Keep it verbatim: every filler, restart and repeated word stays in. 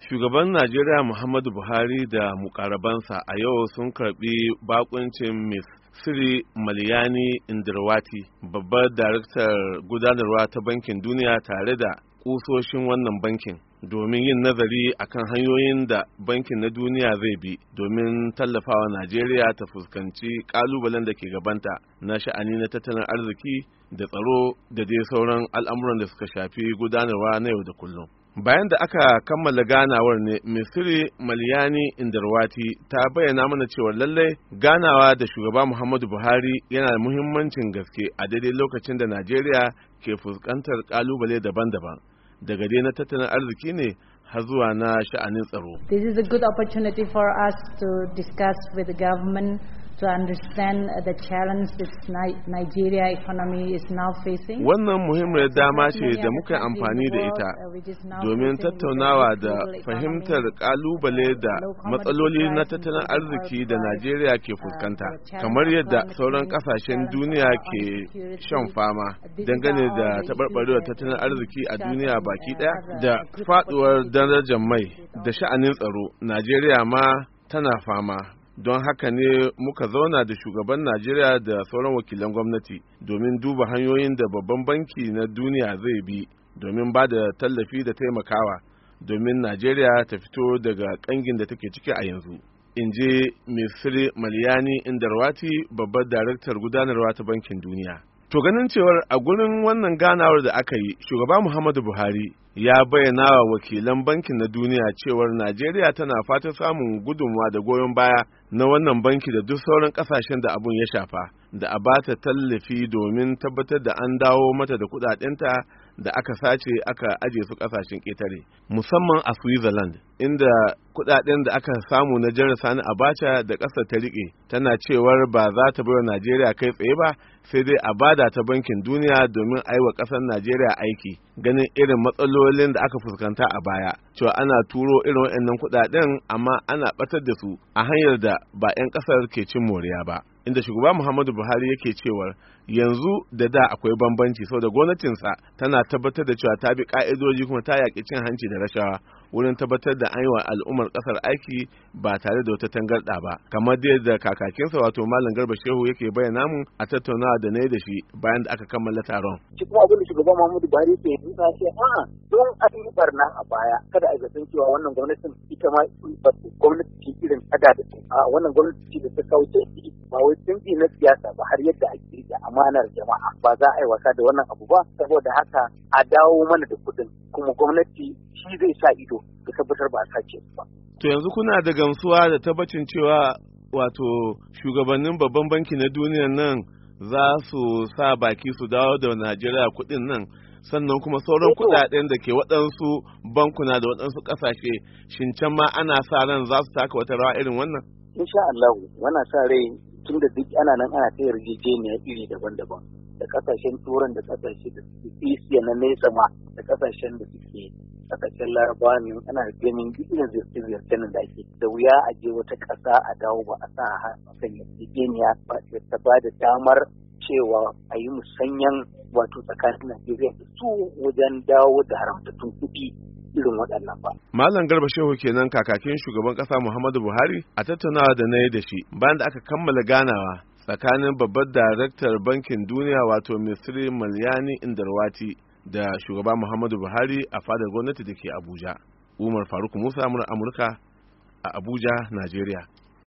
Shugaban Najeriya Muhammadu Buhari da mukarabansa a yau sun karbi bakuncin Miss Siri Malyani Indirwati, babbar daraktar gudanarwa ta Bankin Duniya tare da kusoshin wannan bankin domin yin nazari akan hanyoyin da bankin na duniya zai bi domin tallafawa Najeriya ta fuskanci kalubalen da ke gabanta na sha'ani na tattalin arziki da tsaro da dai sauran al'amuran da suka shafi gudanarwa na yau da kullum. Bayan da aka kammala ganawar ne, Misiri Malyani Indirwati ta bayyana mana cewa lallai ganawa da shugaba Muhammadu Buhari yana da muhimmancin gaske a daidai lokacin da Najeriya ke fuskantar kalubale daban-daban, daga dai na tattalin arziki ne har zuwa na sha'anin tsaro. This is a good opportunity for us to discuss with the government to understand the challenge that Nigeria economy is now facing. Wannan muhimmiyar dama ce da muka amfani da ita domin tattaunawa da fahimtar kalubale da matsaloli na tattalin arziki da Najeriya ke fuskanta, kamar yadda sauran kasashen duniya ke shan fama dangane da taɓarɓarewar tattalin arziki a duniya baki ɗaya da faɗuwar darajar mai da sha'anin tsaro. Najeriya ma tana fama. Don haka ne muka zauna da shugaban Najeriya da sauran wakilan gwamnati domin duba hanyoyin da babban banki na duniya zai bi domin ba da tallafi da taimakawa domin Najeriya ta fito daga kangin da take ciki a yanzu. In je Misiri Malyani Indirwati, babbar daraktar gudanarwa ta Bankin Duniya. To ganin cewar a gurin wannan ganawar da aka yi, shugaba Muhammadu Buhari ya bayyana wa wakilan bankin na duniya cewar Najeriya tana fatan samun gudunmawa da goyon baya na wannan banki da duk sauran kasashen da abun ya shafa, da a bata tallafi domin tabbatar da an dawo mata da kudadenta da aka sace aka aje su kasashen ƙetare, musamman a Switzerland, inda kudaden da aka samu na Janar Sani Abacha da ƙasar ta rike, tana cewar ba za ta bayar Najeriya kai tsaye ba, sai dai a bada ta Bankin Duniya domin a yi wa ƙasar Najeriya aiki, ganin irin matsalolin da aka fuskanta a baya, cewa ana turo irin waɗannan kudaden amma ana batar da su a hanyar da ba 'yan ƙasar ke cin moriya ba. Inda shugaba Muhammadu Buhari yake cewar yanzu da da akwai bambanci, saboda gwamnatinsa tana tabbatar da cewa ta bi ka'idoji kuma ta yaƙi cin hanci da rashawa wurin tabbatar da an yi wa al'ummar ƙasar aiki ba tare da wata tangarɗa ba, kamar da yadda kakakinsa wato Malam Garba Shehu yake bayyana mu a tattaunawa da na yi da shi bayan da aka kammala taron. Shi kuma abin da shugaba Muhammadu Buhari ke yi ta ce a'a don an yi barna a baya kada a zaton cewa wannan gwamnatin ita ma gwamnati ce irin tada da a wannan gwamnati ce da ta kauce ba wai tunji na siyasa ba, har yadda ake rike amanar jama'a ba za a yi wasa da wannan abu ba, saboda haka a dawo mana da kuɗin kuma gwamnati shi zai sa ido da tabbatar ba a sace su ba. To yanzu kuna da gamsuwa da tabbacin cewa wato shugabannin babban banki na duniya nan za su sa baki su dawo da Najeriya kuɗin nan, sannan kuma sauran kuɗaɗen da ke waɗansu bankuna da waɗansu ƙasashe, shin can ma ana sa ran za su taka wata rawa irin wannan? Insha Allah, wannan sa rai tun da duk ana nan ana ta yarjejeniya iri daban-daban da kasashen turan da kasashe da suke isiya na nesa ma da kasashen da suke kasashen larabawa ne, ana ganin duk irin zirce-zircen da ake da wuya a je wata ƙasa a dawo ba a sa kan yarjejeniya ba ta ba da damar cewa a yi musanyan wato tsakanin Najeriya da su wajen dawo da haramtattun kuɗi irin waɗannan ba. Malam Garba Shehu kenan kakakin shugaban ƙasa Muhammadu Buhari a tattaunawa da na yi da shi bayan da aka kammala ganawa tsakanin babbar daraktar Bankin Duniya wato Misiri Malyani Indirwati da shugaba Muhammadu Buhari a fadar gwamnati da ke Abuja. Umar Faruk Musa, Amurka a Abuja, Najeriya.